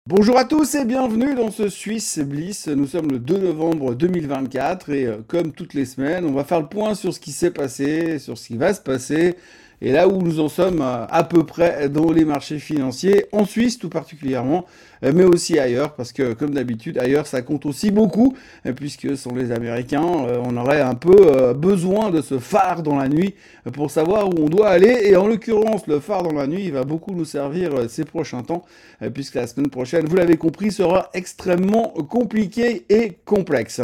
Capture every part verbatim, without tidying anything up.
Bonjour à tous et bienvenue dans ce Suisse Bliss. Nous sommes le deux novembre deux mille vingt-quatre et euh, comme toutes les semaines, on va faire le point sur ce qui s'est passé, sur ce qui va se passer et là où nous en sommes euh, à peu près dans les marchés financiers, en Suisse tout particulièrement, euh, mais aussi ailleurs parce que comme d'habitude ailleurs ça compte aussi beaucoup euh, puisque sans les Américains, euh, on aurait un peu euh, besoin de ce phare dans la nuit euh, pour savoir où on doit aller et en l'occurrence le phare dans la nuit il va beaucoup nous servir euh, ces prochains temps euh, puisque la semaine prochaine, vous l'avez compris, sera extrêmement compliquée et complexe.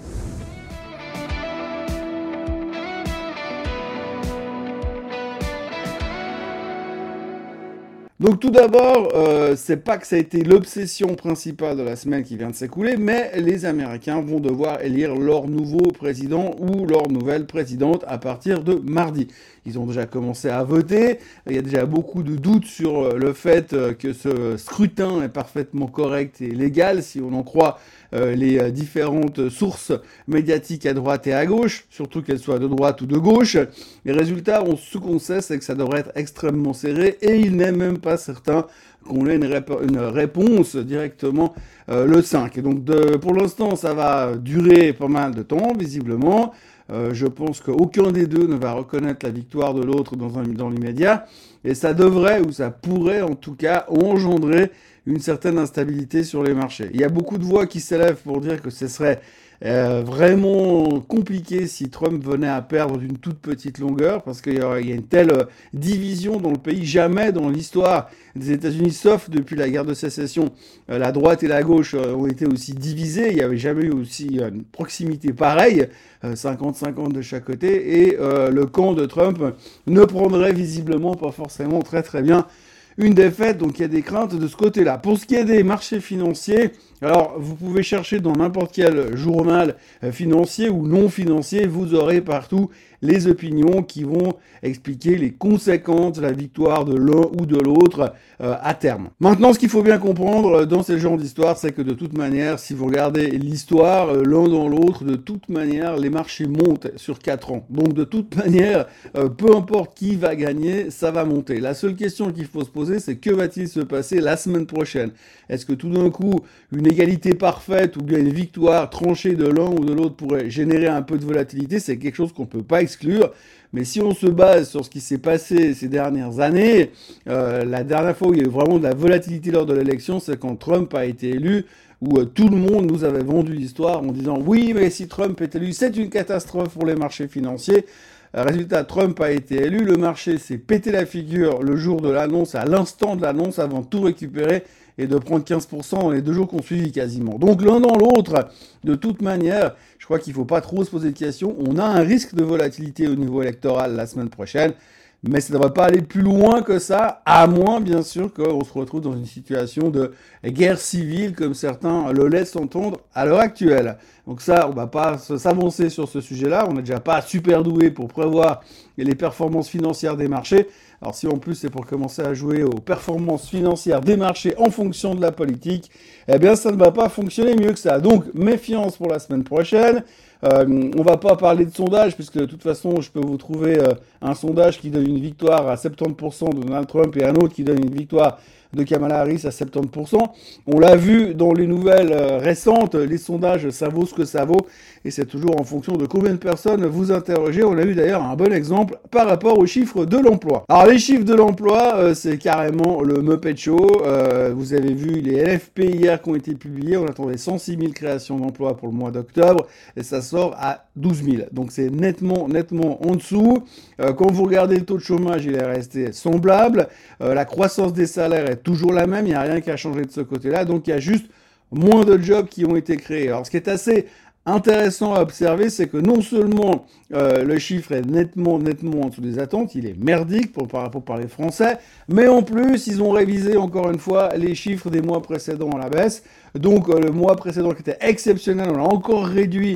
Donc tout d'abord, euh, c'est pas que ça a été l'obsession principale de la semaine qui vient de s'écouler, mais les Américains vont devoir élire leur nouveau président ou leur nouvelle présidente à partir de mardi. Ils ont déjà commencé à voter, il y a déjà beaucoup de doutes sur le fait que ce scrutin est parfaitement correct et légal, si on en croit euh, les différentes sources médiatiques à droite et à gauche, surtout qu'elles soient de droite ou de gauche. Les résultats, on, ce qu'on sait, c'est que ça devrait être extrêmement serré et il n'est même pas certain qu'on ait une, rép- une réponse directement euh, le cinq. Et donc de, pour l'instant, ça va durer pas mal de temps, visiblement. Euh, je pense qu'aucun des deux ne va reconnaître la victoire de l'autre dans, un, dans l'immédiat. Et ça devrait, ou ça pourrait en tout cas, engendrer une certaine instabilité sur les marchés. Il y a beaucoup de voix qui s'élèvent pour dire que ce serait euh, vraiment compliqué si Trump venait à perdre d'une toute petite longueur, parce qu'il y a, il y a une telle euh, division dans le pays. Jamais dans l'histoire des États-Unis, sauf depuis la guerre de sécession, euh, la droite et la gauche euh, ont été aussi divisées. Il n'y avait jamais eu aussi euh, une proximité pareille, euh, cinquante cinquante de chaque côté, et euh, le camp de Trump ne prendrait visiblement pas forcément très très bien une défaite, donc il y a des craintes de ce côté-là. Pour ce qui est des marchés financiers, alors vous pouvez chercher dans n'importe quel journal financier ou non financier, vous aurez partout les opinions qui vont expliquer les conséquences de la victoire de l'un ou de l'autre euh, à terme. Maintenant, ce qu'il faut bien comprendre dans ce genre d'histoire, c'est que de toute manière, si vous regardez l'histoire, euh, l'un dans l'autre, de toute manière, les marchés montent sur quatre ans. Donc de toute manière, euh, peu importe qui va gagner, ça va monter. La seule question qu'il faut se poser, c'est que va-t-il se passer la semaine prochaine? Est-ce que tout d'un coup, une égalité parfaite ou bien une victoire tranchée de l'un ou de l'autre pourrait générer un peu de volatilité? C'est quelque chose qu'on ne peut pas exclure. Mais si on se base sur ce qui s'est passé ces dernières années, euh, la dernière fois où il y a eu vraiment de la volatilité lors de l'élection, c'est quand Trump a été élu, où euh, tout le monde nous avait vendu l'histoire en disant oui, mais si Trump est élu, c'est une catastrophe pour les marchés financiers. Euh, Résultat, Trump a été élu, le marché s'est pété la figure le jour de l'annonce, à l'instant de l'annonce, avant de tout récupérer et de prendre quinze pour cent dans les deux jours qu'on suivi quasiment. Donc l'un dans l'autre, de toute manière, je crois qu'il ne faut pas trop se poser de questions. On a un risque de volatilité au niveau électoral la semaine prochaine, mais ça ne devrait pas aller plus loin que ça, à moins bien sûr qu'on se retrouve dans une situation de guerre civile comme certains le laissent entendre à l'heure actuelle. Donc ça, on ne va pas s'avancer sur ce sujet-là, on n'est déjà pas super doué pour prévoir les performances financières des marchés. Alors si en plus c'est pour commencer à jouer aux performances financières des marchés en fonction de la politique, eh bien ça ne va pas fonctionner mieux que ça. Donc méfiance pour la semaine prochaine. Euh, on va pas parler de sondage puisque de toute façon je peux vous trouver euh, un sondage qui donne une victoire à soixante-dix pour cent de Donald Trump et un autre qui donne une victoire de Kamala Harris à soixante-dix pour cent. On l'a vu dans les nouvelles euh, récentes, les sondages ça vaut ce que ça vaut et c'est toujours en fonction de combien de personnes vous interrogez. On a eu d'ailleurs un bon exemple par rapport aux chiffres de l'emploi. Alors les chiffres de l'emploi, euh, c'est carrément le Muppet Show. Euh, vous avez vu les L F P hier qui ont été publiés, on attendait cent six mille créations d'emplois pour le mois d'octobre et ça sort à douze mille. Donc c'est nettement, nettement en dessous. Euh, quand vous regardez le taux de chômage, il est resté semblable. Euh, la croissance des salaires est toujours la même, il n'y a rien qui a changé de ce côté-là. Donc il y a juste moins de jobs qui ont été créés. Alors ce qui est assez intéressant à observer, c'est que non seulement euh, le chiffre est nettement, nettement en dessous des attentes, il est merdique pour, pour parler français, mais en plus, ils ont révisé encore une fois les chiffres des mois précédents à la baisse. Donc euh, le mois précédent qui était exceptionnel, on l'a encore réduit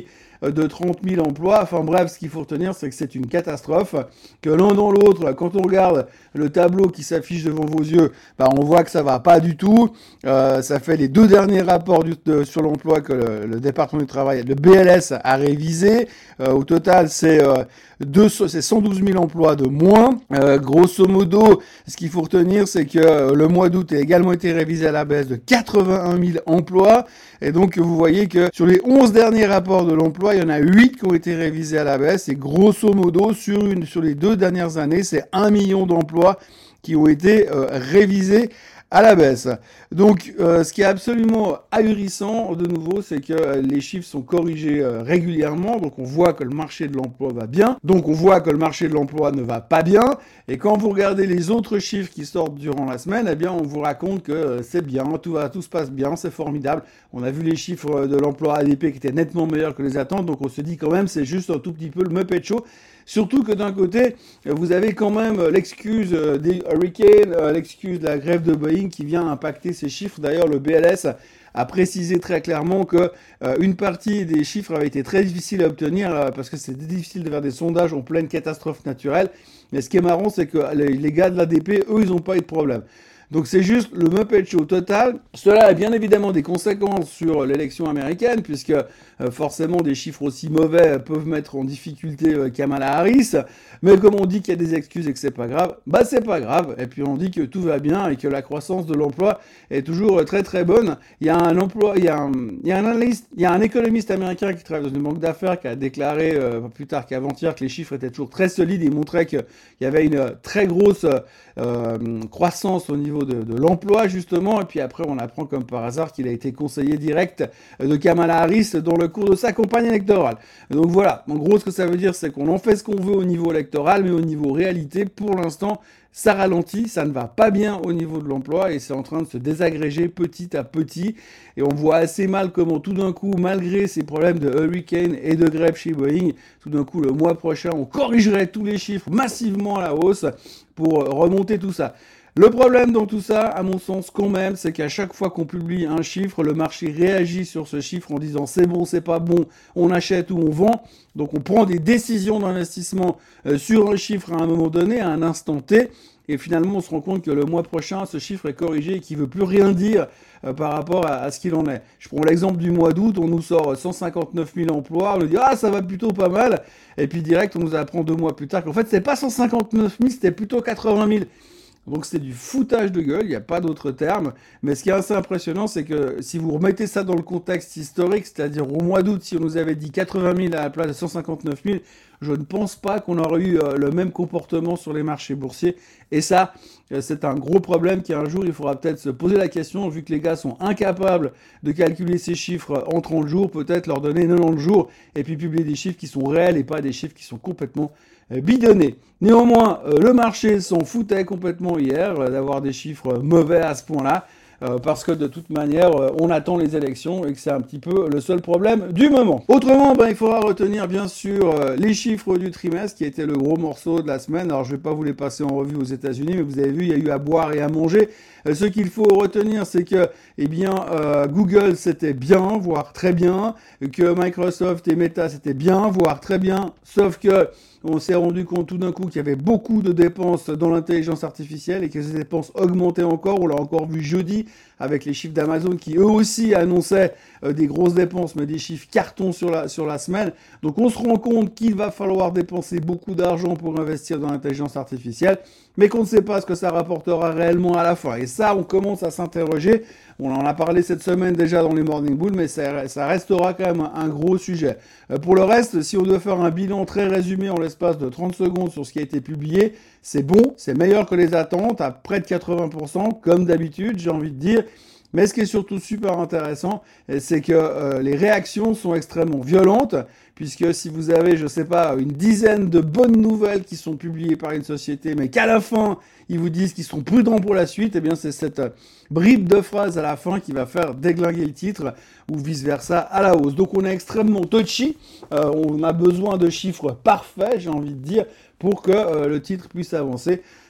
de trente mille emplois. Enfin bref, ce qu'il faut retenir, c'est que c'est une catastrophe, que l'un dans l'autre, quand on regarde le tableau qui s'affiche devant vos yeux, bah, on voit que ça va pas du tout. Euh, ça fait les deux derniers rapports du, de, sur l'emploi que le, le département du travail, le B L S, a révisé. Euh, au total, c'est euh, c'est cent douze mille emplois de moins. Euh, grosso modo, ce qu'il faut retenir, c'est que euh, le mois d'août a également été révisé à la baisse de quatre-vingt-un mille emplois. Et donc, vous voyez que sur les onze derniers rapports de l'emploi, il y en a huit qui ont été révisés à la baisse. Et grosso modo, sur, une, sur les deux dernières années, c'est un million d'emplois qui ont été euh, révisés à la baisse. Donc, euh, ce qui est absolument ahurissant, de nouveau, c'est que euh, les chiffres sont corrigés euh, régulièrement. Donc, on voit que le marché de l'emploi va bien. Donc, on voit que le marché de l'emploi ne va pas bien. Et quand vous regardez les autres chiffres qui sortent durant la semaine, eh bien, on vous raconte que euh, c'est bien, tout va, tout se passe bien, c'est formidable. On a vu les chiffres de l'emploi A D P qui étaient nettement meilleurs que les attentes. Donc, on se dit quand même, c'est juste un tout petit peu le Muppet Show. Surtout que d'un côté, vous avez quand même l'excuse des hurricanes, l'excuse de la grève de Boeing qui vient impacter ces chiffres. D'ailleurs, le B L S a précisé très clairement que euh, une partie des chiffres avait été très difficile à obtenir euh, parce que c'était difficile de faire des sondages en pleine catastrophe naturelle. Mais ce qui est marrant, c'est que les, les gars de l'A D P, eux, ils n'ont pas eu de problème. Donc c'est juste le Muppet Show total. Cela a bien évidemment des conséquences sur l'élection américaine, puisque euh, forcément des chiffres aussi mauvais peuvent mettre en difficulté euh, Kamala Harris. Mais comme on dit qu'il y a des excuses et que c'est pas grave, bah c'est pas grave. Et puis on dit que tout va bien et que la croissance de l'emploi est toujours euh, très très bonne. Il y a un emploi, il y a un, il y a un analyste, il y a un économiste américain qui travaille dans une banque d'affaires qui a déclaré euh, plus tard qu'avant-hier que les chiffres étaient toujours très solides et montrait qu'il y avait une très grosse euh, croissance au niveau De, de l'emploi justement, et puis après on apprend comme par hasard qu'il a été conseiller direct de Kamala Harris dans le cours de sa campagne électorale. Donc voilà, en gros ce que ça veut dire c'est qu'on en fait ce qu'on veut au niveau électoral, mais au niveau réalité, pour l'instant, ça ralentit, ça ne va pas bien au niveau de l'emploi et c'est en train de se désagréger petit à petit. Et on voit assez mal comment tout d'un coup, malgré ces problèmes de hurricane et de grève chez Boeing, tout d'un coup le mois prochain, on corrigerait tous les chiffres massivement à la hausse pour remonter tout ça. Le problème dans tout ça, à mon sens quand même, c'est qu'à chaque fois qu'on publie un chiffre, le marché réagit sur ce chiffre en disant c'est bon, c'est pas bon, on achète ou on vend. Donc on prend des décisions d'investissement euh, sur un chiffre à un moment donné, à un instant T, et finalement on se rend compte que le mois prochain, ce chiffre est corrigé et qu'il veut plus rien dire euh, par rapport à, à ce qu'il en est. Je prends l'exemple du mois d'août, on nous sort cent cinquante-neuf mille emplois, on nous dit ah ça va plutôt pas mal, et puis direct on nous apprend deux mois plus tard qu'en fait c'est pas cent cinquante-neuf mille, c'était plutôt quatre-vingt mille. Donc c'est du foutage de gueule, il n'y a pas d'autre terme. Mais ce qui est assez impressionnant, c'est que si vous remettez ça dans le contexte historique, c'est-à-dire au mois d'août, si on nous avait dit quatre-vingt mille à la place de cent cinquante-neuf mille, je ne pense pas qu'on aurait eu euh, le même comportement sur les marchés boursiers. Et ça, euh, c'est un gros problème qui un jour, il faudra peut-être se poser la question, vu que les gars sont incapables de calculer ces chiffres en trente jours, peut-être leur donner quatre-vingt-dix jours, et puis publier des chiffres qui sont réels et pas des chiffres qui sont complètement euh, bidonnés. Néanmoins, euh, le marché s'en foutait complètement hier euh, d'avoir des chiffres mauvais à ce point-là. Euh, parce que de toute manière, euh, on attend les élections et que c'est un petit peu le seul problème du moment. Autrement, ben, il faudra retenir bien sûr euh, les chiffres du trimestre qui étaient le gros morceau de la semaine. Alors je vais pas vous les passer en revue aux États-Unis, mais vous avez vu, il y a eu à boire et à manger. Euh, ce qu'il faut retenir, c'est que eh bien, euh, Google c'était bien, voire très bien, que Microsoft et Meta c'était bien, voire très bien, sauf que on s'est rendu compte tout d'un coup qu'il y avait beaucoup de dépenses dans l'intelligence artificielle et que ces dépenses augmentaient encore. On l'a encore vu jeudi avec les chiffres d'Amazon qui eux aussi annonçaient euh, des grosses dépenses, mais des chiffres cartons sur la, sur la semaine. Donc on se rend compte qu'il va falloir dépenser beaucoup d'argent pour investir dans l'intelligence artificielle, mais qu'on ne sait pas ce que ça rapportera réellement à la fin. Et ça, on commence à s'interroger. On en a parlé cette semaine déjà dans les Morning Bull, mais ça, ça restera quand même un, un gros sujet. Euh, pour le reste, si on doit faire un bilan très résumé en l'espace de trente secondes sur ce qui a été publié, c'est bon, c'est meilleur que les attentes, à près de quatre-vingts pour cent, comme d'habitude, j'ai envie de dire. Mais ce qui est surtout super intéressant, c'est que euh, les réactions sont extrêmement violentes, puisque si vous avez, je sais pas, une dizaine de bonnes nouvelles qui sont publiées par une société, mais qu'à la fin, ils vous disent qu'ils sont prudents pour la suite, eh bien c'est cette bribe de phrase à la fin qui va faire déglinguer le titre, ou vice-versa à la hausse. Donc on est extrêmement touchy, euh, on a besoin de chiffres parfaits, j'ai envie de dire, pour que euh, le titre puisse avancer.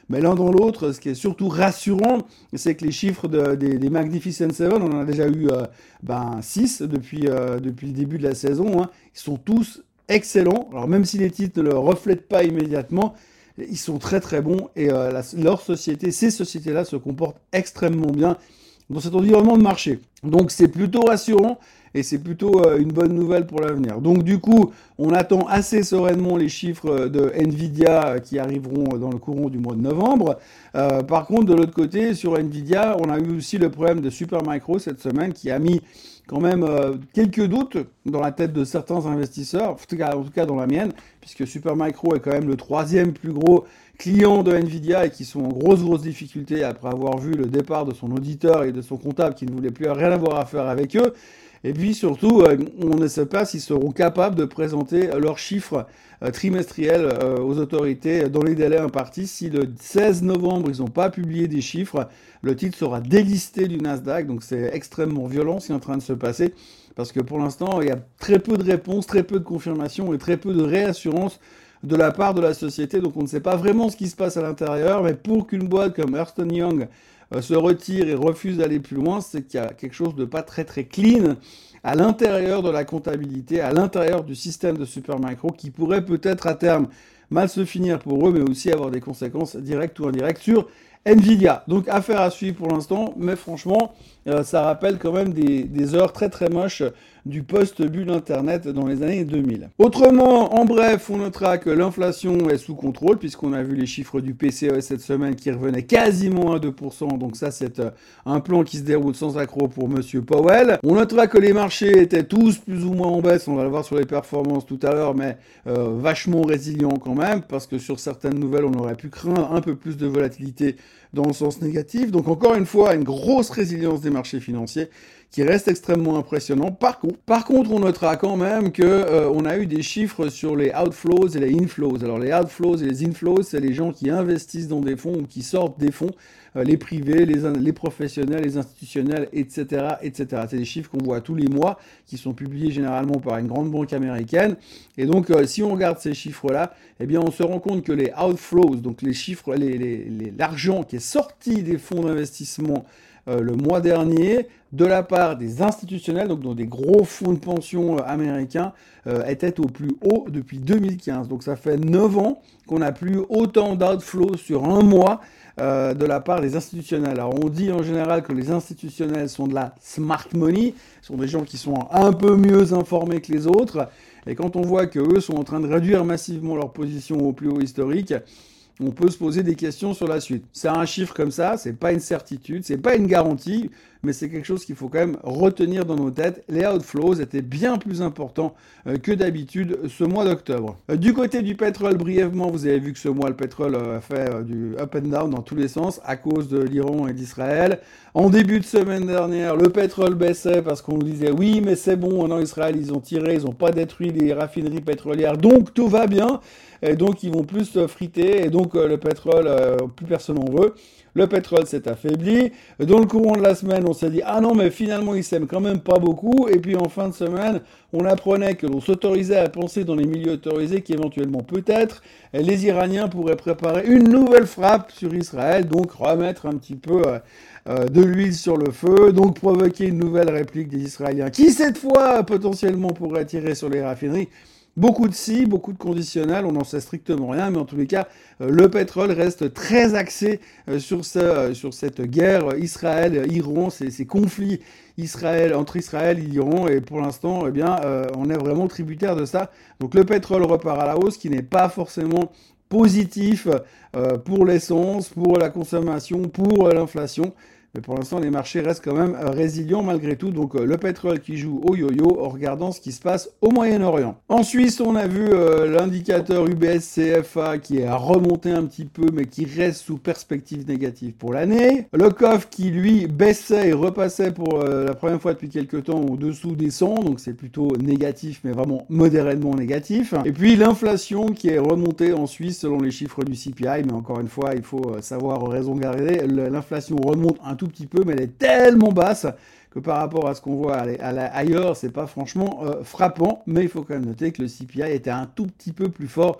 Mais l'un dans l'autre, ce qui est surtout rassurant, c'est que les chiffres de, des, des Magnificent Seven, on en a déjà eu euh, ben, six depuis, euh, depuis le début de la saison, hein, ils sont tous excellents. Alors même si les titres ne le reflètent pas immédiatement, ils sont très très bons et euh, la, leur société, ces sociétés-là se comportent extrêmement bien dans cet environnement de marché. Donc c'est plutôt rassurant et c'est plutôt euh, une bonne nouvelle pour l'avenir. Donc du coup, on attend assez sereinement les chiffres de Nvidia euh, qui arriveront dans le courant du mois de novembre. Euh, par contre, de l'autre côté, sur Nvidia, on a eu aussi le problème de Supermicro cette semaine qui a mis quand même euh, quelques doutes dans la tête de certains investisseurs, en tout cas, en tout cas dans la mienne, puisque Supermicro est quand même le troisième plus gros client de Nvidia et qui sont en grosse grosse difficulté après avoir vu le départ de son auditeur et de son comptable qui ne voulait plus rien avoir à faire avec eux. Et puis surtout, euh, on ne sait pas s'ils seront capables de présenter leurs chiffres euh, trimestriels euh, aux autorités dans les délais impartis. Si le seize novembre, ils n'ont pas publié des chiffres, le titre sera délisté du Nasdaq. Donc c'est extrêmement violent ce qui est en train de se passer. Parce que pour l'instant, il y a très peu de réponses, très peu de confirmations et très peu de réassurances de la part de la société. Donc on ne sait pas vraiment ce qui se passe à l'intérieur. Mais pour qu'une boîte comme Ernst and Young se retire et refuse d'aller plus loin, c'est qu'il y a quelque chose de pas très très clean à l'intérieur de la comptabilité, à l'intérieur du système de Supermicro, qui pourrait peut-être à terme mal se finir pour eux, mais aussi avoir des conséquences directes ou indirectes sur Nvidia. Donc affaire à suivre pour l'instant, mais franchement, euh, ça rappelle quand même des, des heures très très moches du post-bulle Internet dans les années deux mille. Autrement, en bref, on notera que l'inflation est sous contrôle, puisqu'on a vu les chiffres du P C E cette semaine qui revenaient quasiment à deux pour cent, donc ça c'est euh, un plan qui se déroule sans accroc pour Monsieur Powell. On notera que les marchés étaient tous plus ou moins en baisse, on va le voir sur les performances tout à l'heure, mais euh, vachement résilients quand même, parce que sur certaines nouvelles, on aurait pu craindre un peu plus de volatilité dans le sens négatif. Donc encore une fois, une grosse résilience des marchés financiers qui reste extrêmement impressionnant. Par contre, par contre, on notera quand même que euh, on a eu des chiffres sur les outflows et les inflows. Alors les outflows et les inflows, c'est les gens qui investissent dans des fonds ou qui sortent des fonds, euh, les privés, les, les professionnels, les institutionnels, et cetera, et cetera. C'est des chiffres qu'on voit tous les mois, qui sont publiés généralement par une grande banque américaine. Et donc, euh, si on regarde ces chiffres-là, eh bien, on se rend compte que les outflows, donc les chiffres, les, les, les, l'argent qui est sorti des fonds d'investissement Euh, le mois dernier, de la part des institutionnels, donc dans des gros fonds de pension euh, américains, euh, était au plus haut depuis deux mille quinze. Donc ça fait neuf ans qu'on n'a plus autant d'outflows sur un mois euh, de la part des institutionnels. Alors on dit en général que les institutionnels sont de la smart money, sont des gens qui sont un peu mieux informés que les autres, et quand on voit qu'eux sont en train de réduire massivement leur position au plus haut historique, on peut se poser des questions sur la suite. C'est un chiffre comme ça, c'est pas une certitude, c'est pas une garantie, mais c'est quelque chose qu'il faut quand même retenir dans nos têtes. Les outflows étaient bien plus importants euh, que d'habitude ce mois d'octobre. Euh, du côté du pétrole, brièvement, vous avez vu que ce mois, le pétrole euh, a fait euh, du up and down dans tous les sens à cause de l'Iran et d'Israël. En début de semaine dernière, le pétrole baissait parce qu'on nous disait oui, mais c'est bon, en Israël, ils ont tiré, ils n'ont pas détruit les raffineries pétrolières, donc tout va bien. Et donc ils vont plus friter, et donc euh, le pétrole, euh, plus personne en veut. Le pétrole s'est affaibli. Dans le courant de la semaine, on s'est dit « Ah non, mais finalement, ils s'aiment quand même pas beaucoup. » Et puis en fin de semaine, on apprenait que l'on s'autorisait à penser dans les milieux autorisés qu'éventuellement, peut-être, les Iraniens pourraient préparer une nouvelle frappe sur Israël, donc remettre un petit peu euh, euh, de l'huile sur le feu, donc provoquer une nouvelle réplique des Israéliens, qui cette fois, potentiellement, pourrait tirer sur les raffineries. Beaucoup de si, beaucoup de conditionnels, on n'en sait strictement rien, mais en tous les cas, euh, le pétrole reste très axé euh, sur, ce, euh, sur cette guerre Israël-Iran, ces, ces conflits Israël, entre Israël et l'Iran, et pour l'instant, eh bien, euh, on est vraiment tributaire de ça. Donc le pétrole repart à la hausse, qui n'est pas forcément positif euh, pour l'essence, pour la consommation, pour euh, l'inflation. Mais pour l'instant, les marchés restent quand même résilients malgré tout. Donc euh, le pétrole qui joue au yo-yo en regardant ce qui se passe au Moyen-Orient. En Suisse, on a vu euh, l'indicateur U B S C F A qui a remonté un petit peu, mais qui reste sous perspective négative pour l'année. Le C O F qui, lui, baissait et repassait pour euh, la première fois depuis quelques temps au-dessous des cent. Donc c'est plutôt négatif, mais vraiment modérément négatif. Et puis l'inflation qui est remontée en Suisse selon les chiffres du C P I. Mais encore une fois, il faut savoir raison garder. L'inflation remonte un tout petit peu, mais elle est tellement basse que par rapport à ce qu'on voit à la, à la, ailleurs, c'est pas franchement euh, frappant, mais il faut quand même noter que le C P I était un tout petit peu plus fort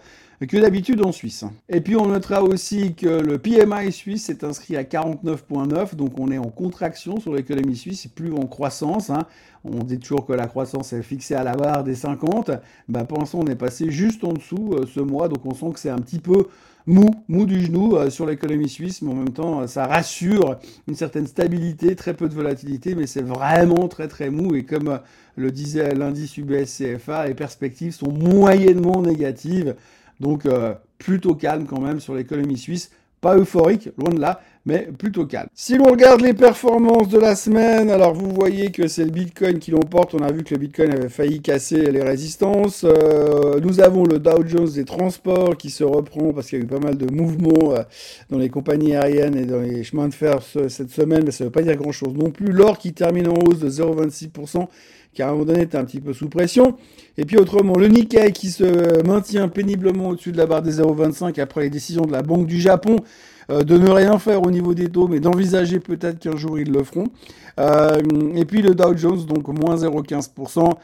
que d'habitude en Suisse. Et puis on notera aussi que le P M I suisse est inscrit à quarante-neuf virgule neuf, donc on est en contraction sur l'économie suisse, plus en croissance. Hein. On dit toujours que la croissance est fixée à la barre des cinquante. Ben, pour l'instant, on est passé juste en dessous euh, ce mois, donc on sent que c'est un petit peu mou, mou du genou euh, sur l'économie suisse, mais en même temps, euh, ça rassure une certaine stabilité, très peu de volatilité, mais c'est vraiment très très mou. Et comme euh, le disait l'indice U B S C F A, les perspectives sont moyennement négatives, donc euh, plutôt calme quand même sur l'économie suisse. Pas euphorique, loin de là, mais plutôt calme. Si l'on regarde les performances de la semaine, alors vous voyez que c'est le Bitcoin qui l'emporte. On a vu que le Bitcoin avait failli casser les résistances. Euh, nous avons le Dow Jones des transports qui se reprend parce qu'il y a eu pas mal de mouvements euh, dans les compagnies aériennes et dans les chemins de fer ce, cette semaine, mais ça ne veut pas dire grand-chose non plus. L'or qui termine en hausse de zéro virgule vingt-six pour cent, qui à un moment donné était un petit peu sous pression. Et puis autrement, le Nikkei qui se maintient péniblement au-dessus de la barre des zéro virgule vingt-cinq après les décisions de la Banque du Japon euh, de ne rien faire au niveau des taux, mais d'envisager peut-être qu'un jour ils le feront. Euh, et puis le Dow Jones, donc moins zéro virgule quinze pour cent.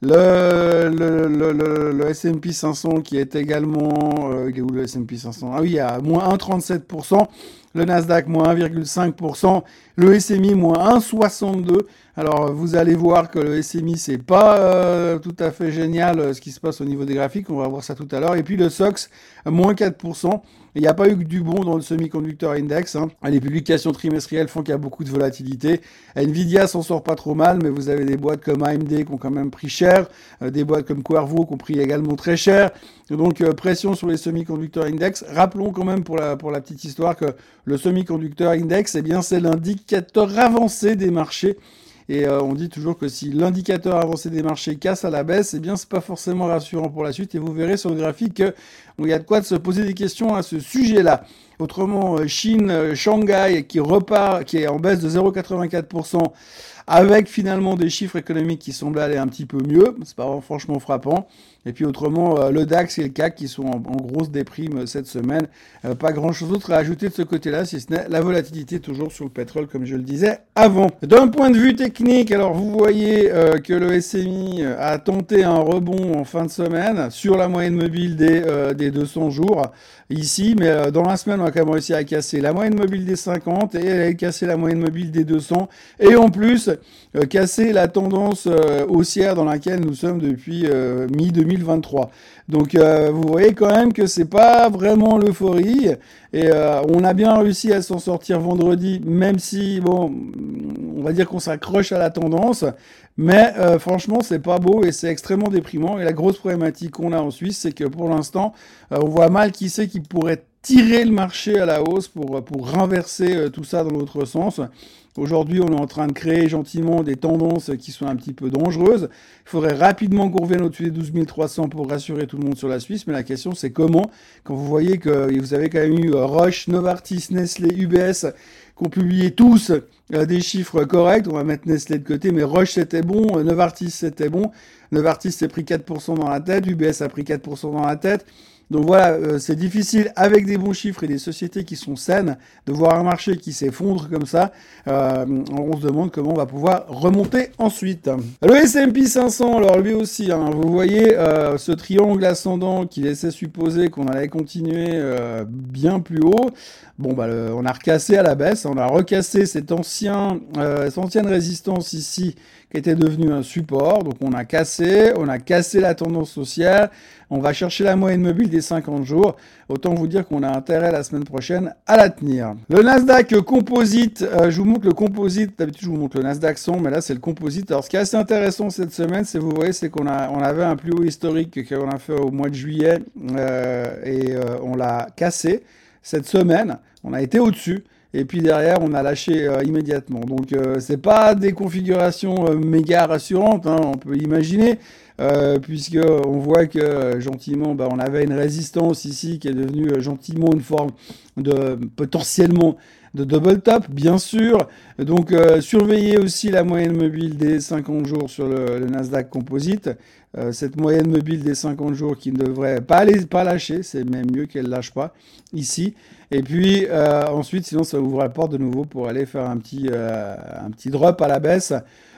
Le, le, le, le, le S and P cinq cents qui est également... Euh, où le S and P cinq cents? Ah oui, à moins un virgule trente-sept pour cent. Le Nasdaq, moins un virgule cinq pour cent. Le S M I, moins un virgule soixante-deux pour cent. Alors, vous allez voir que le S M I, c'est pas euh, tout à fait génial euh, ce qui se passe au niveau des graphiques. On va voir ça tout à l'heure. Et puis, le S O X, moins quatre pour cent. Il n'y a pas eu que du bon dans le semi-conductor index. Hein. Les publications trimestrielles font qu'il y a beaucoup de volatilité. Nvidia s'en sort pas trop mal, mais vous avez des boîtes comme A M D qui ont quand même pris cher, euh, des boîtes comme Qorvo qui ont pris également très cher. Donc euh, pression sur les semi-conducteurs index. Rappelons quand même pour la pour la petite histoire que le semi-conducteur index, eh bien c'est l'indicateur avancé des marchés. Et euh, on dit toujours que si l'indicateur avancé des marchés casse à la baisse, eh bien c'est pas forcément rassurant pour la suite. Et vous verrez sur le graphique qu'il y a de quoi de se poser des questions à ce sujet-là. Autrement, Chine, euh, Shanghai qui repart, qui est en baisse de zéro virgule quatre-vingt-quatre pour cent, avec finalement des chiffres économiques qui semblent aller un petit peu mieux. C'est pas franchement frappant. Et puis autrement, euh, le DAX et le C A C qui sont en, en grosse déprime euh, cette semaine. Euh, pas grand-chose d'autre à ajouter de ce côté-là, si ce n'est la volatilité toujours sur le pétrole, comme je le disais avant. D'un point de vue technique, alors vous voyez euh, que le S M I a tenté un rebond en fin de semaine sur la moyenne mobile des, euh, des deux cents jours ici, mais euh, dans la semaine, on a quand même réussi à casser la moyenne mobile des cinquante et elle a cassé la moyenne mobile des deux cents et en plus, euh, casser la tendance euh, haussière dans laquelle nous sommes depuis euh, mi deux mille vingt-trois. Donc euh, vous voyez quand même que c'est pas vraiment l'euphorie et euh, on a bien réussi à s'en sortir vendredi, même si bon, on va dire qu'on s'accroche à la tendance, mais euh, franchement c'est pas beau et c'est extrêmement déprimant. Et la grosse problématique qu'on a en Suisse, c'est que pour l'instant euh, on voit mal qui c'est qui pourrait tirer le marché à la hausse pour pour renverser euh, tout ça dans l'autre sens. Aujourd'hui, on est en train de créer gentiment des tendances qui sont un petit peu dangereuses. Il faudrait rapidement qu'on revienne au-dessus des douze mille trois cents pour rassurer tout le monde sur la Suisse. Mais la question, c'est comment? Quand vous voyez que vous avez quand même eu Roche, Novartis, Nestlé, U B S, qui ont publié tous euh, des chiffres corrects. On va mettre Nestlé de côté, mais Roche, c'était bon. Euh, Novartis, c'était bon. Novartis s'est pris quatre pour cent dans la tête. U B S a pris quatre pour cent dans la tête. Donc voilà, euh, c'est difficile avec des bons chiffres et des sociétés qui sont saines de voir un marché qui s'effondre comme ça. Euh, on se demande comment on va pouvoir remonter ensuite. Le S and P cinq cents, alors lui aussi, hein, vous voyez euh, ce triangle ascendant qui laissait supposer qu'on allait continuer euh, bien plus haut. Bon, bah, le, on a recassé à la baisse, on a recassé cet ancien, euh, cette ancienne résistance ici qui était devenue un support. Donc on a cassé, on a cassé la tendance haussière. On va chercher la moyenne mobile des cinquante jours. Autant vous dire qu'on a intérêt la semaine prochaine à la tenir. Le Nasdaq Composite, euh, je vous montre le Composite. D'habitude, je vous montre le Nasdaq cent, mais là, c'est le Composite. Alors, ce qui est assez intéressant cette semaine, c'est, vous voyez, c'est qu'on a, on avait un plus haut historique qu'on a fait au mois de juillet euh, et euh, on l'a cassé. Cette semaine, on a été au-dessus. Et puis derrière, on a lâché euh, immédiatement. Donc, euh, c'est pas des configurations euh, méga rassurantes, hein, on peut imaginer, euh, puisque on voit que euh, gentiment, bah, on avait une résistance ici qui est devenue euh, gentiment une forme de potentiellement de double top, bien sûr. Donc, euh, surveillez aussi la moyenne mobile des cinquante jours sur le, le Nasdaq Composite. Euh, cette moyenne mobile des cinquante jours qui ne devrait pas, aller, pas lâcher, c'est même mieux qu'elle lâche pas ici. Et puis euh, ensuite, sinon ça ouvre la porte de nouveau pour aller faire un petit, euh, un petit drop à la baisse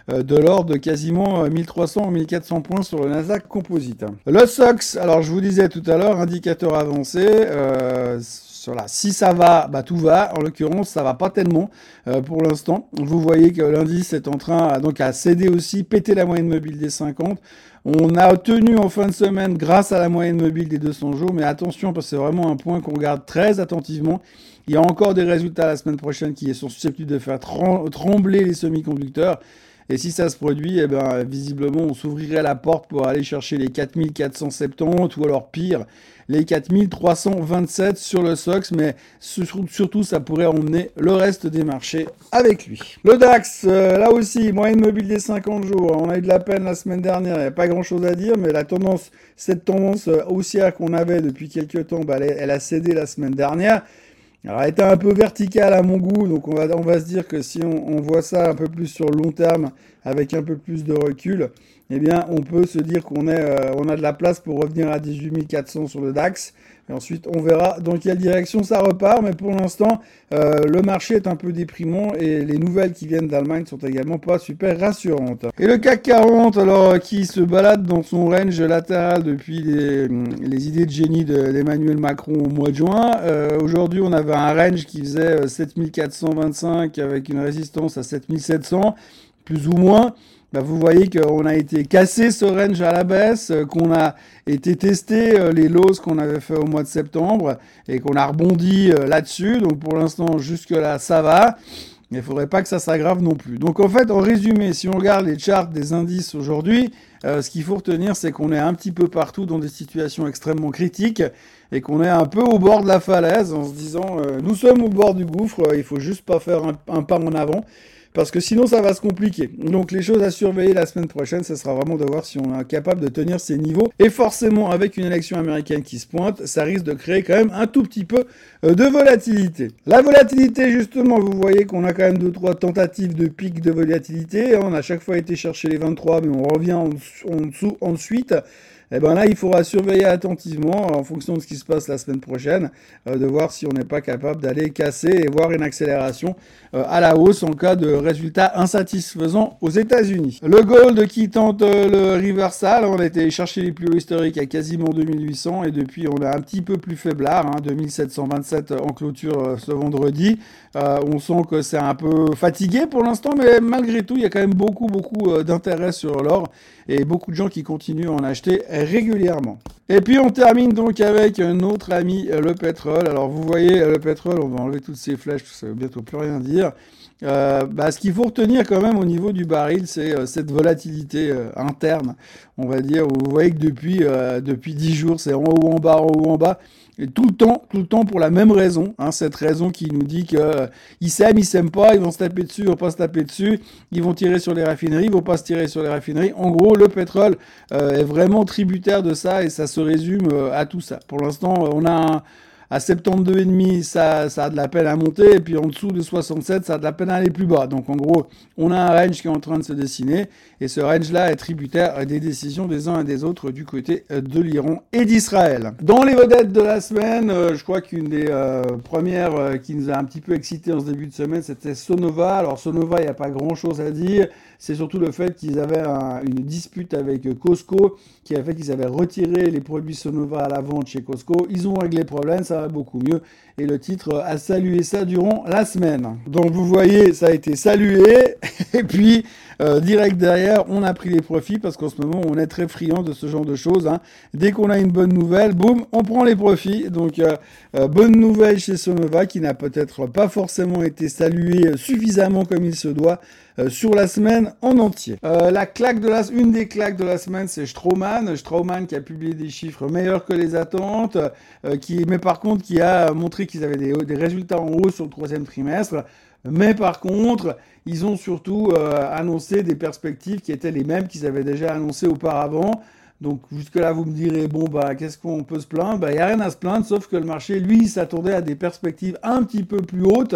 euh, de l'ordre de quasiment euh, mille trois cents ou mille quatre cents points sur le Nasdaq Composite. Le S O X, alors je vous disais tout à l'heure, indicateur avancé, euh, voilà, si ça va, bah tout va. En l'occurrence, ça va pas tellement euh, pour l'instant. Vous voyez que l'indice est en train donc à céder aussi, péter la moyenne mobile des cinquante. On a tenu en fin de semaine grâce à la moyenne mobile des deux cents jours, mais attention parce que c'est vraiment un point qu'on regarde très attentivement. Il y a encore des résultats la semaine prochaine qui sont susceptibles de faire trembler les semi-conducteurs. Et si ça se produit, eh ben, visiblement, on s'ouvrirait la porte pour aller chercher les quatre mille quatre cent soixante-dix ou alors pire, les quatre mille trois cent vingt-sept sur le S O X, mais surtout, ça pourrait emmener le reste des marchés avec lui. Le DAX, euh, là aussi, moyenne mobile des cinquante jours. On a eu de la peine la semaine dernière, il n'y a pas grand-chose à dire, mais la tendance, cette tendance haussière qu'on avait depuis quelques temps, bah, elle, elle a cédé la semaine dernière. Alors, elle était un peu verticale à mon goût, donc on va, on va se dire que si on, on voit ça un peu plus sur le long terme, avec un peu plus de recul, eh bien, on peut se dire qu'on est, euh, on a de la place pour revenir à dix-huit mille quatre cents sur le DAX. Et ensuite, on verra dans quelle direction ça repart. Mais pour l'instant, euh, le marché est un peu déprimant et les nouvelles qui viennent d'Allemagne sont également pas super rassurantes. Et le C A C quarante, alors, qui se balade dans son range latéral depuis les, les idées de génie d'Emmanuel Macron au mois de juin. Euh, Aujourd'hui, on avait un range qui faisait sept mille quatre cent vingt-cinq avec une résistance à sept mille sept cents, plus ou moins. Bah, vous voyez qu'on a été cassé ce range à la baisse, qu'on a été testé euh, les lows qu'on avait fait au mois de septembre et qu'on a rebondi euh, là-dessus. Donc pour l'instant, jusque-là, ça va. Mais il ne faudrait pas que ça s'aggrave non plus. Donc en fait, en résumé, si on regarde les charts des indices aujourd'hui, euh, ce qu'il faut retenir, c'est qu'on est un petit peu partout dans des situations extrêmement critiques et qu'on est un peu au bord de la falaise en se disant euh, nous sommes au bord du gouffre, euh, il faut juste pas faire un, un pas en avant. Parce que sinon, ça va se compliquer. Donc, les choses à surveiller la semaine prochaine, ce sera vraiment de voir si on est capable de tenir ces niveaux. Et forcément, avec une élection américaine qui se pointe, ça risque de créer quand même un tout petit peu de volatilité. La volatilité, justement, vous voyez qu'on a quand même deux, trois tentatives de pic de volatilité. On a chaque fois été chercher les vingt-trois, mais on revient en, en dessous ensuite. Eh ben là, il faudra surveiller attentivement, en fonction de ce qui se passe la semaine prochaine, euh, de voir si on n'est pas capable d'aller casser et voir une accélération euh, à la hausse en cas de résultats insatisfaisants aux États-Unis. Le gold qui tente euh, le reversal, on a été chercher les plus hauts historiques à quasiment deux mille huit cents et depuis on est un petit peu plus faiblard, hein, deux mille sept cent vingt-sept en clôture euh, ce vendredi. Euh, on sent que c'est un peu fatigué pour l'instant, mais malgré tout, il y a quand même beaucoup, beaucoup euh, d'intérêt sur l'or et beaucoup de gens qui continuent à en acheter régulièrement. Et puis on termine donc avec notre ami le pétrole. Alors vous voyez le pétrole, on va enlever toutes ces flèches, ça veut bientôt plus rien dire. Euh, bah, ce qu'il faut retenir quand même au niveau du baril, c'est euh, cette volatilité euh, interne, on va dire. Vous voyez que depuis euh, depuis dix jours, c'est en haut, en bas, en haut, en bas. Et tout le temps, tout le temps pour la même raison, hein, cette raison qui nous dit que euh, ils s'aiment, ils s'aiment pas, ils vont se taper dessus, ils vont pas se taper dessus, ils vont tirer sur les raffineries, ils vont pas se tirer sur les raffineries. En gros, le pétrole euh, est vraiment tributaire de ça et ça se résume euh, à tout ça. Pour l'instant, on a un, à soixante-douze virgule cinq, ça, ça a de la peine à monter, et puis en dessous de soixante-sept, ça a de la peine à aller plus bas. Donc en gros, on a un range qui est en train de se dessiner, et ce range-là est tributaire des décisions des uns et des autres du côté de l'Iran et d'Israël. Dans les vedettes de la semaine, euh, je crois qu'une des euh, premières euh, qui nous a un petit peu excité en ce début de semaine, c'était Sonova. Alors Sonova, il n'y a pas grand-chose à dire, c'est surtout le fait qu'ils avaient un, une dispute avec Costco, qui a fait qu'ils avaient retiré les produits Sonova à la vente chez Costco. Ils ont réglé le problème, ça va beaucoup mieux. Et le titre a salué ça durant la semaine. Donc vous voyez, ça a été salué. Et puis, euh, direct derrière, on a pris les profits parce qu'en ce moment, on est très friand de ce genre de choses. Hein. Dès qu'on a une bonne nouvelle, boum, on prend les profits. Donc, euh, euh, bonne nouvelle chez Sonova qui n'a peut-être pas forcément été saluée suffisamment comme il se doit euh, sur la semaine en entier. Euh, la claque de la, une des claques de la semaine, c'est Straumann. Straumann qui a publié des chiffres meilleurs que les attentes, euh, qui, mais par contre qui a montré qu'ils avaient des, des résultats en hausse sur le troisième trimestre. Mais par contre, ils ont surtout euh, annoncé des perspectives qui étaient les mêmes qu'ils avaient déjà annoncées auparavant. Donc jusque-là, vous me direz, bon, bah, qu'est-ce qu'on peut se plaindre? Bah, il n'y a rien à se plaindre, sauf que le marché, lui, s'attendait à des perspectives un petit peu plus hautes.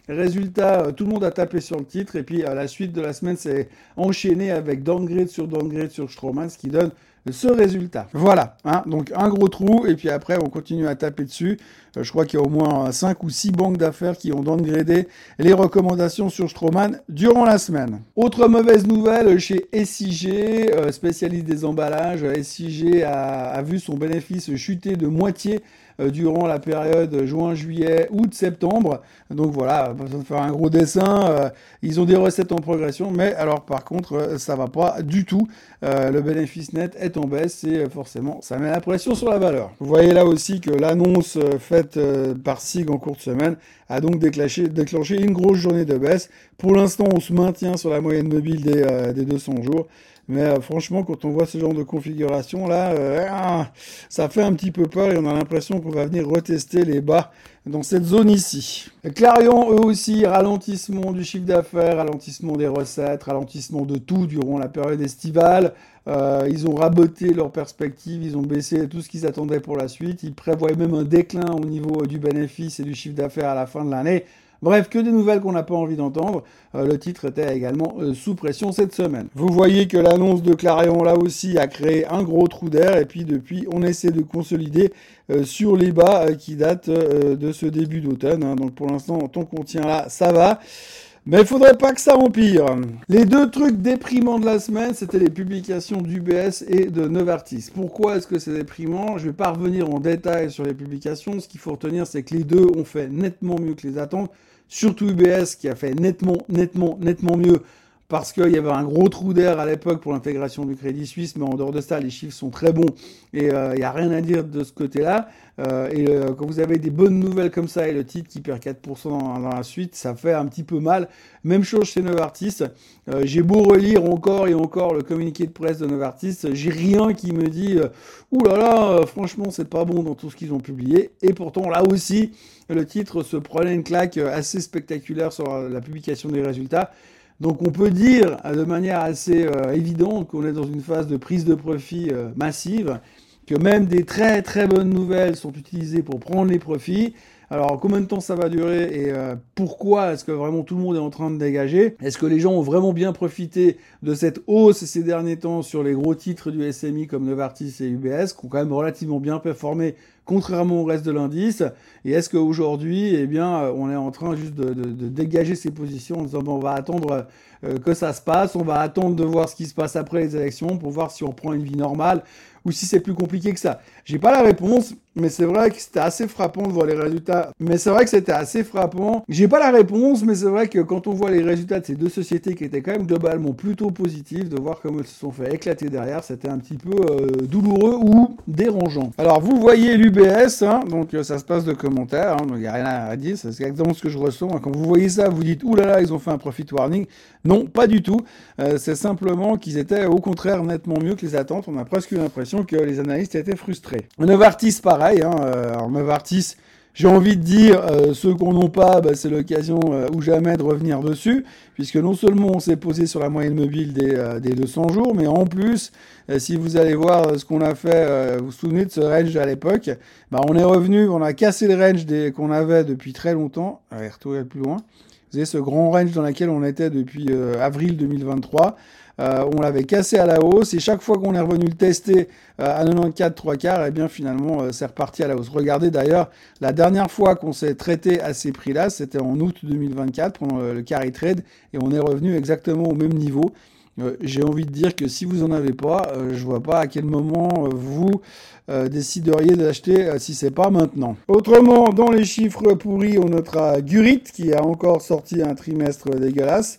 Résultat, tout le monde a tapé sur le titre, et puis à la suite de la semaine, c'est enchaîné avec downgrade sur downgrade sur Straumann, ce qui donne ce résultat. Voilà, hein, donc un gros trou, et puis après on continue à taper dessus. Euh, je crois qu'il y a au moins cinq ou six banques d'affaires qui ont downgradé les recommandations sur Straumann durant la semaine. Autre mauvaise nouvelle chez S I G, euh, spécialiste des emballages, S I G a, a vu son bénéfice chuter de moitié euh, durant la période juin, juillet, août, septembre. Donc voilà, pas besoin de faire un gros dessin. Euh, ils ont des recettes en progression, mais alors par contre, euh, ça va pas du tout. Euh, le bénéfice net est en baisse et euh, forcément, ça met la pression sur la valeur. Vous voyez là aussi que l'annonce euh, faite euh, par S I G en courte semaine a donc déclenché, déclenché une grosse journée de baisse. Pour l'instant, on se maintient sur la moyenne mobile des, euh, des deux cents jours. Mais euh, franchement, quand on voit ce genre de configuration là, euh, ah, ça fait un petit peu peur et on a l'impression qu'on va venir retester les bas dans cette zone ici. Clarion, eux aussi, ralentissement du chiffre d'affaires, ralentissement des recettes, ralentissement de tout durant la période estivale. Euh, ils ont raboté leurs perspectives, ils ont baissé tout ce qu'ils attendaient pour la suite. Ils prévoyaient même un déclin au niveau du bénéfice et du chiffre d'affaires à la fin de l'année. Bref, que des nouvelles qu'on n'a pas envie d'entendre. Euh, le titre était également euh, sous pression cette semaine. Vous voyez que l'annonce de Clarion, là aussi, a créé un gros trou d'air. Et puis, depuis, on essaie de consolider euh, sur les bas euh, qui datent euh, de ce début d'automne. Hein. Donc, pour l'instant, tant qu'on tient là, ça va. Mais il faudrait pas que ça empire. Les deux trucs déprimants de la semaine, c'était les publications d'U B S et de Novartis. Pourquoi est-ce que c'est déprimant? Je vais pas revenir en détail sur les publications. Ce qu'il faut retenir, c'est que les deux ont fait nettement mieux que les attentes. Surtout U B S qui a fait nettement, nettement, nettement mieux. Parce qu'il y avait un gros trou d'air à l'époque pour l'intégration du Crédit Suisse, mais en dehors de ça, les chiffres sont très bons et il euh, n'y a rien à dire de ce côté-là. Euh, et euh, quand vous avez des bonnes nouvelles comme ça et le titre qui perd quatre pour cent dans, dans la suite, ça fait un petit peu mal. Même chose chez Novartis. Euh, j'ai beau relire encore et encore le communiqué de presse de Novartis, j'ai rien qui me dit euh, « Ouh là là, euh, franchement, c'est pas bon dans tout ce qu'ils ont publié ». Et pourtant, là aussi, le titre se prenait une claque assez spectaculaire sur la publication des résultats. Donc on peut dire de manière assez euh, évidente qu'on est dans une phase de prise de profit euh, massive, que même des très très bonnes nouvelles sont utilisées pour prendre les profits. Alors combien de temps ça va durer et euh, pourquoi est-ce que vraiment tout le monde est en train de dégager? Est-ce que les gens ont vraiment bien profité de cette hausse ces derniers temps sur les gros titres du S M I comme Novartis et U B S qui ont quand même relativement bien performé contrairement au reste de l'indice? Et est-ce qu'aujourd'hui, eh bien, on est en train juste de, de, de dégager ces positions en disant bon, on va attendre euh, que ça se passe, on va attendre de voir ce qui se passe après les élections pour voir si on reprend une vie normale ou si c'est plus compliqué que ça? J'ai pas la réponse, mais c'est vrai que c'était assez frappant de voir les résultats. Mais c'est vrai que c'était assez frappant. J'ai pas la réponse, mais c'est vrai que quand on voit les résultats de ces deux sociétés qui étaient quand même globalement plutôt positives, de voir comment elles se sont fait éclater derrière, c'était un petit peu euh, douloureux ou dérangeant. Alors vous voyez l'U B S, hein, donc euh, ça se passe de commentaires, hein, donc il n'y a rien à dire, c'est exactement ce que je ressens. Quand vous voyez ça, vous dites « Ouh là là, ils ont fait un profit warning ». Non, pas du tout. Euh, c'est simplement qu'ils étaient au contraire nettement mieux que les attentes. On a presque eu l'impression que les analystes étaient frustrés. Novartis, pareil. Hein, euh, alors Novartis, j'ai envie de dire, euh, ceux qu'on n'ont pas, bah, c'est l'occasion euh, ou jamais de revenir dessus, puisque non seulement on s'est posé sur la moyenne mobile des, euh, des deux cents jours, mais en plus, euh, si vous allez voir euh, ce qu'on a fait, euh, vous vous souvenez de ce range à l'époque, bah, on est revenu, on a cassé le range des, qu'on avait depuis très longtemps. Allez, retourner plus loin. Vous avez ce grand range dans lequel on était depuis euh, avril deux mille vingt-trois. Euh, on l'avait cassé à la hausse et chaque fois qu'on est revenu le tester euh, à quatre-vingt-quatorze trois quarts, eh bien finalement euh, c'est reparti à la hausse. Regardez d'ailleurs, la dernière fois qu'on s'est traité à ces prix-là, c'était en août deux mille vingt-quatre pendant le, le carry trade et on est revenu exactement au même niveau. Euh, j'ai envie de dire que si vous en avez pas, euh, je vois pas à quel moment euh, vous euh, décideriez d'acheter euh, si c'est pas maintenant. Autrement, dans les chiffres pourris, on notera Gurit qui a encore sorti un trimestre dégueulasse.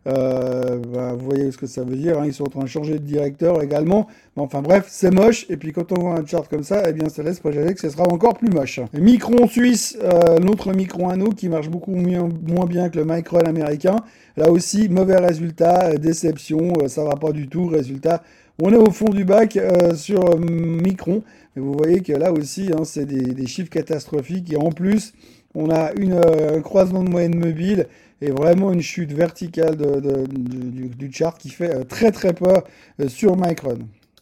Euh, bah, vous voyez ce que ça veut dire, hein, ils sont en train de changer de directeur également. Mais enfin bref, c'est moche. Et puis quand on voit un chart comme ça, eh bien ça laisse présager que ce sera encore plus moche. Micron suisse, euh, notre Micron à nous qui marche beaucoup mieux, moins bien que le Micron américain. Là aussi, mauvais résultat, euh, déception, euh, ça va pas du tout. Résultat, on est au fond du bac euh, sur euh, Micron. Mais vous voyez que là aussi, hein, c'est des, des chiffres catastrophiques. Et en plus, on a une, euh, un croisement de moyenne mobile et vraiment une chute verticale de, de, du, du chart qui fait euh, très très peur euh, sur Micron.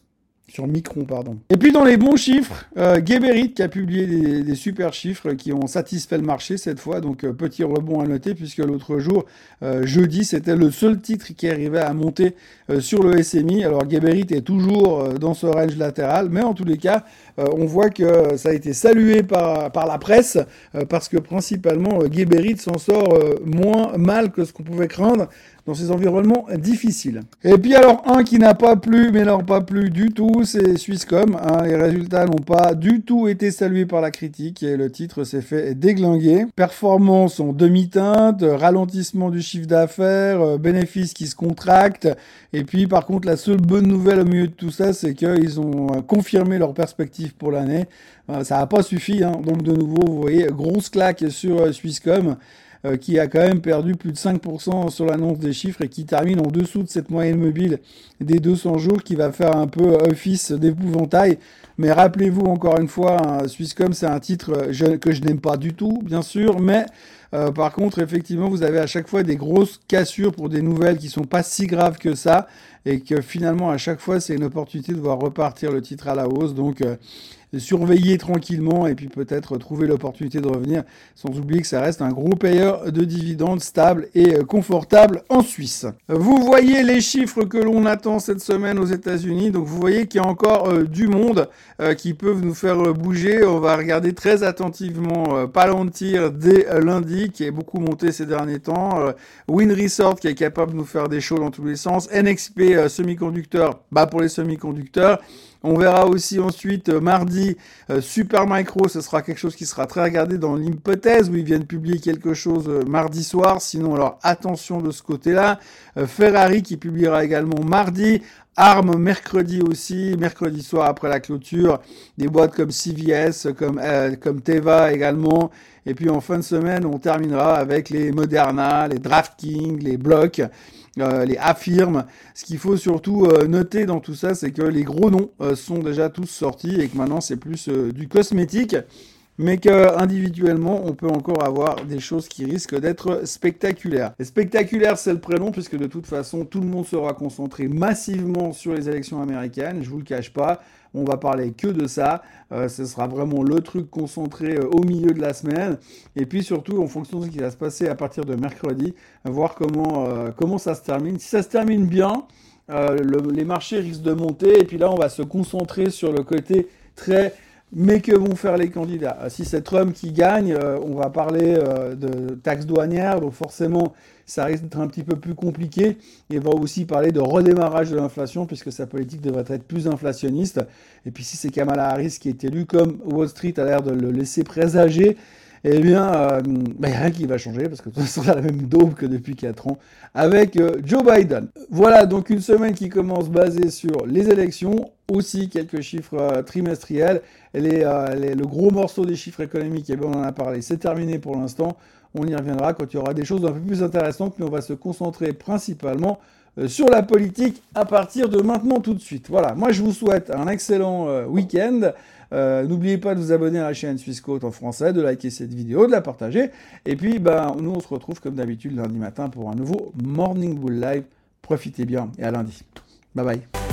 Sur Micron, pardon. Et puis dans les bons chiffres, euh, Geberit qui a publié des, des super chiffres qui ont satisfait le marché cette fois, donc euh, petit rebond à noter puisque l'autre jour, euh, jeudi, c'était le seul titre qui arrivait à monter euh, sur le S M I. Alors Geberit est toujours euh, dans ce range latéral, mais en tous les cas, euh, on voit que ça a été salué par, par la presse euh, parce que principalement euh, Geberit s'en sort euh, moins mal que ce qu'on pouvait craindre dans ces environnements difficiles. Et puis alors, un qui n'a pas plu, mais alors pas plu du tout, c'est Swisscom. Hein, les résultats n'ont pas du tout été salués par la critique et le titre s'est fait déglinguer. Performance en demi-teinte, ralentissement du chiffre d'affaires, euh, bénéfices qui se contractent. Et puis par contre, la seule bonne nouvelle au milieu de tout ça, c'est qu'ils ont confirmé leurs perspectives pour l'année. Euh, ça n'a pas suffi, hein. Donc de nouveau, vous voyez, grosse claque sur euh, Swisscom. Euh, qui a quand même perdu plus de cinq pour cent sur l'annonce des chiffres et qui termine en dessous de cette moyenne mobile des deux cents jours qui va faire un peu office d'épouvantail. Mais rappelez-vous encore une fois, hein, Swisscom c'est un titre je, que je n'aime pas du tout, bien sûr, mais euh, par contre, effectivement, vous avez à chaque fois des grosses cassures pour des nouvelles qui sont pas si graves que ça et que finalement, à chaque fois, c'est une opportunité de voir repartir le titre à la hausse. Donc, euh, surveiller tranquillement et puis peut-être trouver l'opportunité de revenir, sans oublier que ça reste un gros payeur de dividendes stable et confortable en Suisse. Vous voyez les chiffres que l'on attend cette semaine aux États-Unis, donc vous voyez qu'il y a encore euh, du monde euh, qui peuvent nous faire bouger. On va regarder très attentivement euh, Palantir dès euh, lundi, qui est beaucoup monté ces derniers temps, euh, Wind Resort qui est capable de nous faire des shows dans tous les sens, N X P euh, semi-conducteurs, bah pour les semi-conducteurs. On verra aussi ensuite euh, mardi euh, Supermicro, ce sera quelque chose qui sera très regardé dans l'hypothèse où ils viennent publier quelque chose euh, mardi soir. Sinon, alors attention de ce côté-là. Euh, Ferrari qui publiera également mardi. Arm mercredi aussi, mercredi soir après la clôture. Des boîtes comme C V S, comme euh, comme Teva également. Et puis en fin de semaine, on terminera avec les Moderna, les DraftKings, les Blocs. Euh, les affirmes. Ce qu'il faut surtout euh, noter dans tout ça, c'est que les gros noms euh, sont déjà tous sortis et que maintenant c'est plus euh, du cosmétique, mais qu'individuellement on peut encore avoir des choses qui risquent d'être spectaculaires. Et spectaculaire, c'est le prénom, puisque de toute façon tout le monde sera concentré massivement sur les élections américaines, je vous le cache pas. On va parler que de ça. Euh, ce sera vraiment le truc concentré euh, au milieu de la semaine. Et puis surtout, en fonction de ce qui va se passer à partir de mercredi, voir comment, euh, comment ça se termine. Si ça se termine bien, euh, le, les marchés risquent de monter. Et puis là, on va se concentrer sur le côté très... Mais que vont faire les candidats? Si c'est Trump qui gagne, euh, on va parler euh, de taxes douanières, donc forcément, ça risque d'être un petit peu plus compliqué. Et on va aussi parler de redémarrage de l'inflation, puisque sa politique devrait être plus inflationniste. Et puis si c'est Kamala Harris qui est élue, comme Wall Street a l'air de le laisser présager, eh bien, euh, bah, y a rien qui va changer, parce que tout ça sera la même daube que depuis quatre ans, avec euh, Joe Biden. Voilà, donc une semaine qui commence basée sur les élections, aussi quelques chiffres euh, trimestriels, les, euh, les, le gros morceau des chiffres économiques, eh bien, on en a parlé, c'est terminé pour l'instant, on y reviendra quand il y aura des choses un peu plus intéressantes, mais on va se concentrer principalement euh, sur la politique à partir de maintenant tout de suite. Voilà, moi je vous souhaite un excellent euh, week-end. Euh, n'oubliez pas de vous abonner à la chaîne Swissquote en français, de liker cette vidéo, de la partager. Et puis, ben, nous, on se retrouve comme d'habitude lundi matin pour un nouveau Morning Bull Live. Profitez bien et à lundi. Bye bye.